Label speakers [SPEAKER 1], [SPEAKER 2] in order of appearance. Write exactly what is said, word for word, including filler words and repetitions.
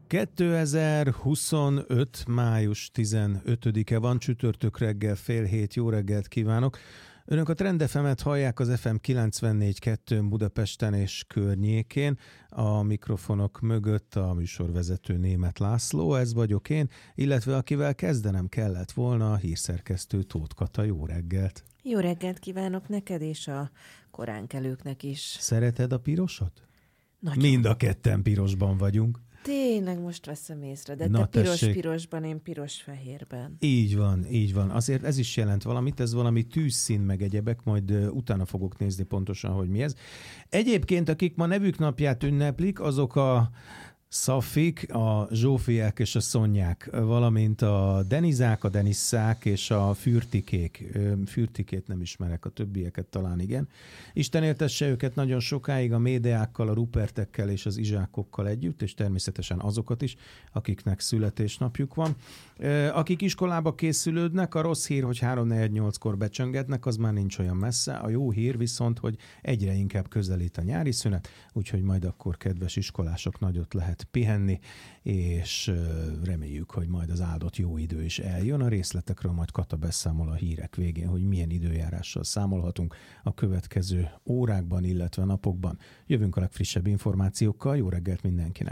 [SPEAKER 1] kétezer-huszonöt. május tizenötödike van, csütörtök reggel fél hét, jó reggelt kívánok! Önök a Trend ef emet hallják az ef em kilencvennégy kettő Budapesten és környékén, a mikrofonok mögött a műsorvezető Németh László, ez vagyok én, illetve akivel kezdenem kellett volna, a hírszerkesztő Tóth Kata, jó reggelt!
[SPEAKER 2] Jó reggelt kívánok neked és a koránkelőknek is.
[SPEAKER 1] Szereted a pirosat?
[SPEAKER 2] Nagyon.
[SPEAKER 1] Mind a ketten pirosban vagyunk.
[SPEAKER 2] Tényleg most veszem észre, de
[SPEAKER 1] Na,
[SPEAKER 2] te
[SPEAKER 1] tessék.
[SPEAKER 2] piros-pirosban, én piros-fehérben.
[SPEAKER 1] Így van, így van. Azért ez is jelent valamit, ez valami tűzszín meg egyebek, majd uh, utána fogok nézni pontosan, hogy mi ez. Egyébként, akik ma nevük napját ünneplik, azok a Szafik, a Zsófiák és a Szonyák, valamint a Denizák, a Denisszák és a Fürtikék. Fürtikét nem ismerek, a többieket talán igen. Isten éltesse őket nagyon sokáig a Médeákkal, a Rupertekkel és az Izsákokkal együtt, és természetesen azokat is, akiknek születésnapjuk van. Akik iskolába készülődnek, a rossz hír, hogy három negyven nyolckor becsöngetnek, az már nincs olyan messze. A jó hír viszont, hogy egyre inkább közelít a nyári szünet, úgyhogy majd akkor, kedves iskolások, nagyot lehet pihenni, és reméljük, hogy majd az áldott jó idő is eljön. A részletekről majd Kata beszámol a hírek végén, hogy milyen időjárással számolhatunk a következő órákban, illetve napokban. Jövünk a legfrissebb információkkal, jó reggelt mindenkinek!